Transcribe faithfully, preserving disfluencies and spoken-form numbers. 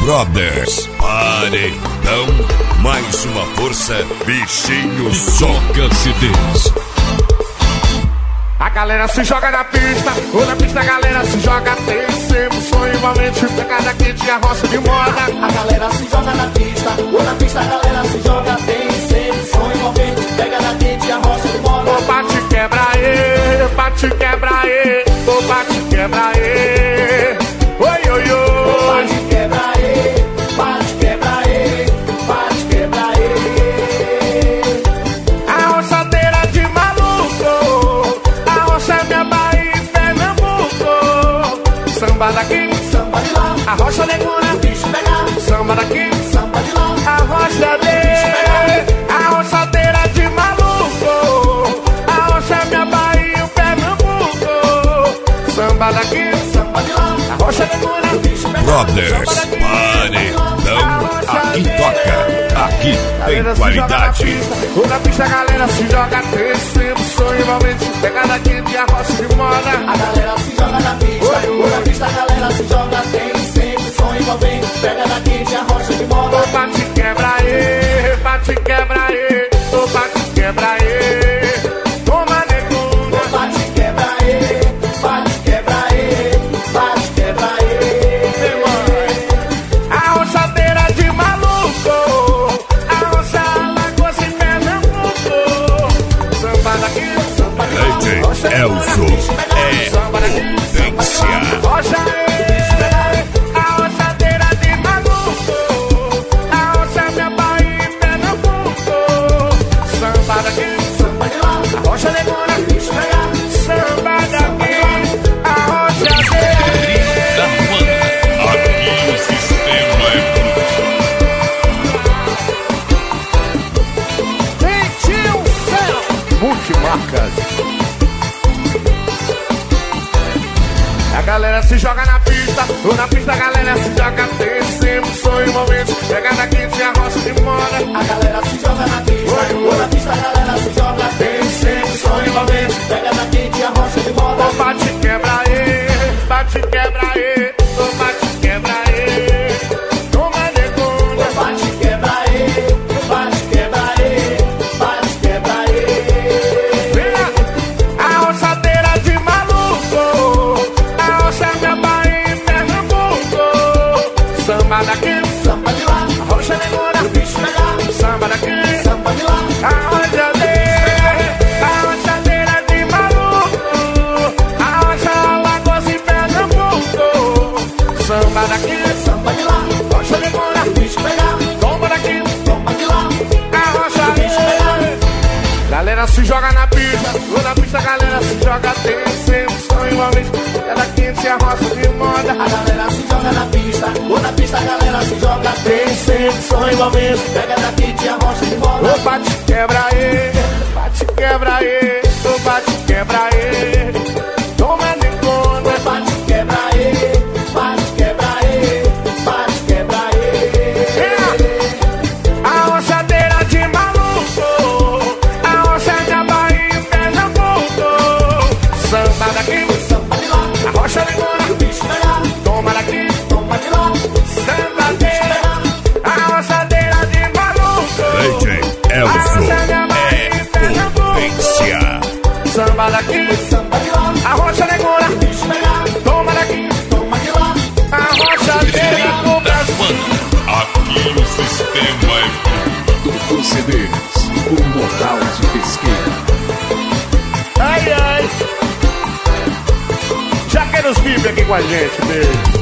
Brothers, paredão, mais uma força, bichinho soca C Ds. A galera se joga na pista, ou na pista a galera se joga. Tem sempre sonho envolvente, pegada quente, a roça de moda. A galera se joga na pista, ou na pista a galera se joga. Tem sempre sonho envolvente, pegada quente, a roça de moda. Ô bate quebra aí, bate quebra aí, ô bate quebra aí. Oi, oi, oi. Ô bate quebra aí, bate quebra aí, bate quebra aí. A roçadeira de maluco, a roça é minha Bahia e Pernambuco. Samba daqui, samba de lá, a rocha negona, o bicho pega. Samba daqui, samba de lá, a rocha dele. A roçadeira de maluco, a rocha é minha Bahia e Pernambuco. Samba daqui, samba de lá, a rocha negona, o bicho pega. Brothers, paredão, aqui toca, aqui tem qualidade. Ou na pista a galera se joga, tem sempre sonho envolvente, pegada quente, a roça de moda. A galera se joga na pista, ou na pista a galera se joga. Tem sempre sonho envolvente, pegada quente, a rocha de moda. Ô bate quebra aí, bate quebra aí, ô bate quebra aí. Toma negunda, ô bate quebra aí, bate quebra aí, bate quebra aí. A roçadeira de maluco, a roça Alagoas e Pernambuco. Samba daqui, samba de lá, D J roça de Elzo moda. é Samba daqui, potência. rocha é a roçadeira de maluco, a roça é minha Bahia e Pernambuco. Samba daqui, samba de lá, a rocha negona, o bicho pega. samba daqui, a rocha Da One, aqui o sistema é Gentil Céu Multimarcas. A galera se joga na pista, ou na pista a galera se joga. Tem sempre sonho envolvente, pegada quente, a roça de moda. A galera se joga na pista, ou na pista a galera se joga. Tem sempre sonho envolvente, Pegada quente, a rocha de moda. ô bate quebra aí, bate quebra aí, ô bate quebra aí. Toma negunda, Ô bate quebra aí, bate quebra aí, bate quebra aí. a roçadeira de maluco, a roça é minha Bahia e Pernambuco. Samba daqui, Samba de lá, a rocha negona, o bicho pega. samba daqui, Samba de lá, a roçadeira, a roçadeira de maluco, a roça Alagoas e Pernambuco. Samba daqui, samba de lá, rocha negona, o bicho pega. toma daqui, Toma de lá, a rocha dele. Galera se joga na pista, ou na pista a galera se joga. Tem sempre sonho envolvente, ela quente, a roça de moda. a galera se joga na pista, ou na pista a galera se joga. Tem sempre sonho envolvente, Pegada quente, a rocha de moda. ô bate quebra aí, bate quebra aí, ô bate quebra aí. Toma negona, Ô bate quebra aí, bate quebra aí, bate quebra aí. a roçadeira de maluco, a roça é minha Bahia e Pernambuco. Samba daqui, Samba de lá, a rocha negona, o bicho pega. toma daqui, Toma de lá, samba dele, a roçadeira de maluco. D J Elzo é potência. Samba daqui, samba de lá, a rocha negona, o bicho pega. toma daqui, Toma de lá, a roçadeira do Brasil. Aqui o sistema é Doutor C Ds, o moral de pesquisa. Ai, ai. Jaqueiros V I P aqui com a gente, beijo.